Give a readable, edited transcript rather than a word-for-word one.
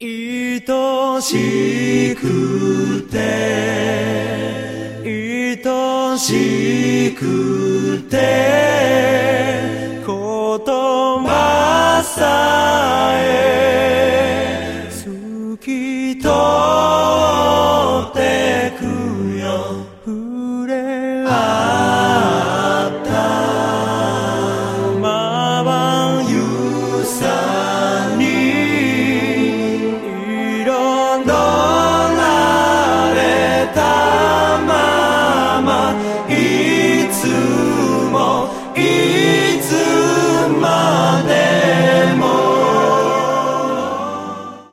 愛しくて愛しくて言葉さえ好きと